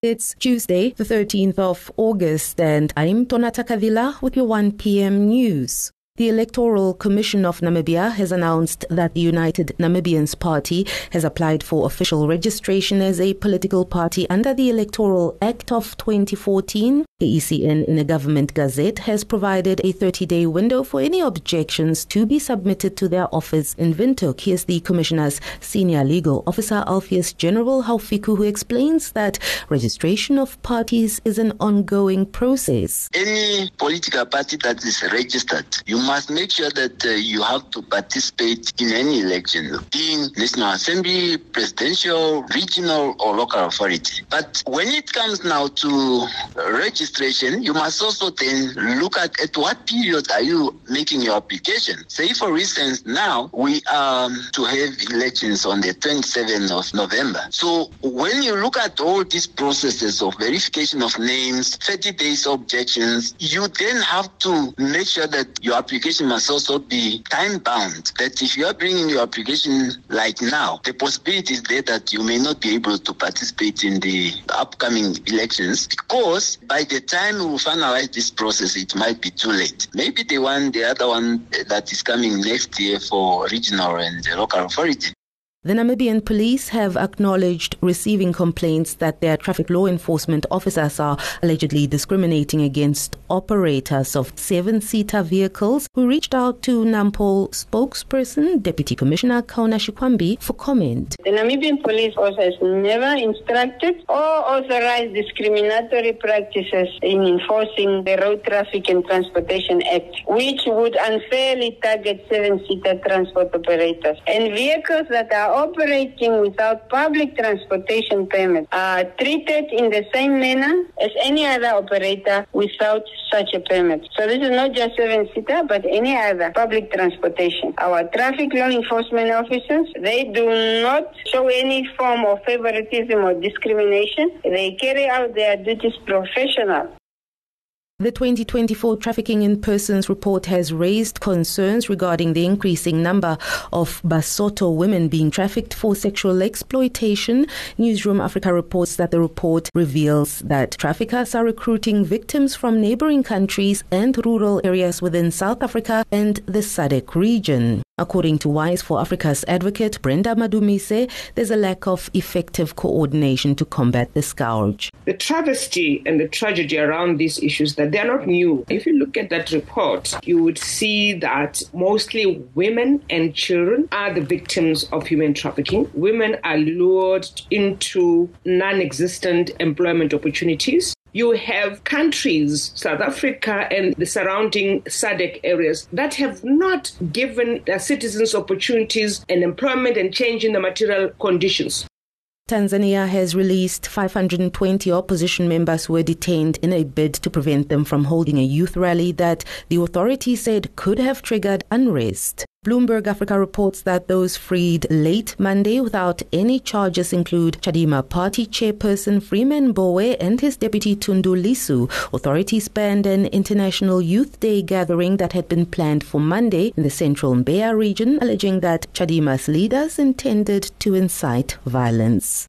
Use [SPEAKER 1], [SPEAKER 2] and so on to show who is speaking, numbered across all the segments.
[SPEAKER 1] It's Tuesday, the 13th of August, and I'm Tonata Kavila with your 1 p.m. news. The Electoral Commission of Namibia has announced that the United Namibians Party has applied for official registration as a political party under the Electoral Act of 2014. The ECN, in a government gazette, has provided a 30-day window for any objections to be submitted to their office in Windhoek. Here's the Commissioner's senior legal officer, Alpheus General Haufiku, who explains that registration of parties is an ongoing process.
[SPEAKER 2] Any political party that is registered, you must make sure that you have to participate in any election, being National Assembly, presidential, regional or local authority. But when it comes now to registration, you must also then look at what period are you making your application. Say, for instance, now we are to have elections on the 27th of November. So when you look at all these processes of verification of names, 30 days objections, you then have to make sure that your application must also be time-bound, that if you are bringing your application like now, the possibility is there that you may not be able to participate in the upcoming elections, because by the time we finalize this process, it might be too late. Maybe the other one that is coming next year for regional and local authority.
[SPEAKER 1] The Namibian police have acknowledged receiving complaints that their traffic law enforcement officers are allegedly discriminating against operators of 7-seater vehicles, who reached out to Nampol spokesperson, Deputy Commissioner Kauna Shikwambi, for comment.
[SPEAKER 3] The Namibian police also has never instructed or authorized discriminatory practices in enforcing the Road Traffic and Transportation Act, which would unfairly target 7-seater transport operators. And vehicles that are operating without public transportation permit are treated in the same manner as any other operator without such a permit. So this is not just 7-seater, but any other public transportation. Our traffic law enforcement officers, they do not show any form of favoritism or discrimination. They carry out their duties professionally.
[SPEAKER 1] The 2024 Trafficking in Persons report has raised concerns regarding the increasing number of Basotho women being trafficked for sexual exploitation. Newsroom Africa reports that the report reveals that traffickers are recruiting victims from neighboring countries and rural areas within South Africa and the SADC region. According to Wise for Africa's advocate Brenda Madumise, there's a lack of effective coordination to combat the scourge.
[SPEAKER 4] The travesty and the tragedy around these issues, that they're not new. If you look at that report, you would see that mostly women and children are the victims of human trafficking. Women are lured into non-existent employment opportunities. You have countries, South Africa and the surrounding SADC areas, that have not given their citizens opportunities and employment and change in the material conditions.
[SPEAKER 1] Tanzania has released 520 opposition members who were detained in a bid to prevent them from holding a youth rally that the authorities said could have triggered unrest. Bloomberg Africa reports that those freed late Monday without any charges include Chadema party chairperson Freeman Mbowe and his deputy Tundu Lissu. Authorities banned an International Youth Day gathering that had been planned for Monday in the central Mbeya region, alleging that Chadema's leaders intended to incite violence.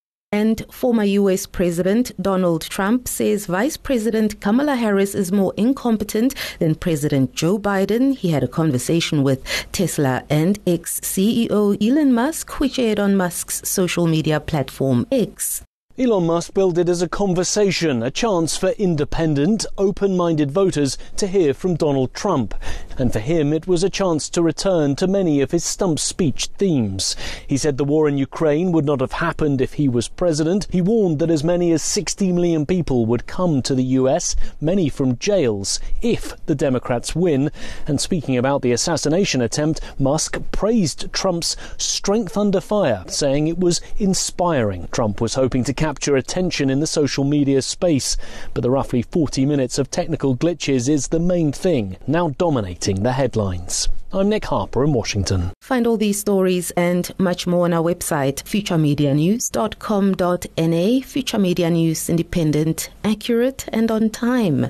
[SPEAKER 1] And former U.S. President Donald Trump says Vice President Kamala Harris is more incompetent than President Joe Biden. He had a conversation with Tesla and ex-CEO Elon Musk, which aired on Musk's social media platform X.
[SPEAKER 5] Elon Musk billed it as a conversation, a chance for independent, open-minded voters to hear from Donald Trump. And for him, it was a chance to return to many of his stump speech themes. He said the war in Ukraine would not have happened if he was president. He warned that as many as 60 million people would come to the US, many from jails, if the Democrats win. And speaking about the assassination attempt, Musk praised Trump's strength under fire, saying it was inspiring. Trump was hoping to capture attention in the social media space, but the roughly 40 minutes of technical glitches is the main thing, now dominating the headlines. I'm Nick Harper in Washington.
[SPEAKER 1] Find all these stories and much more on our website, futuremedianews.com.na. Future Media News, independent, accurate and on time.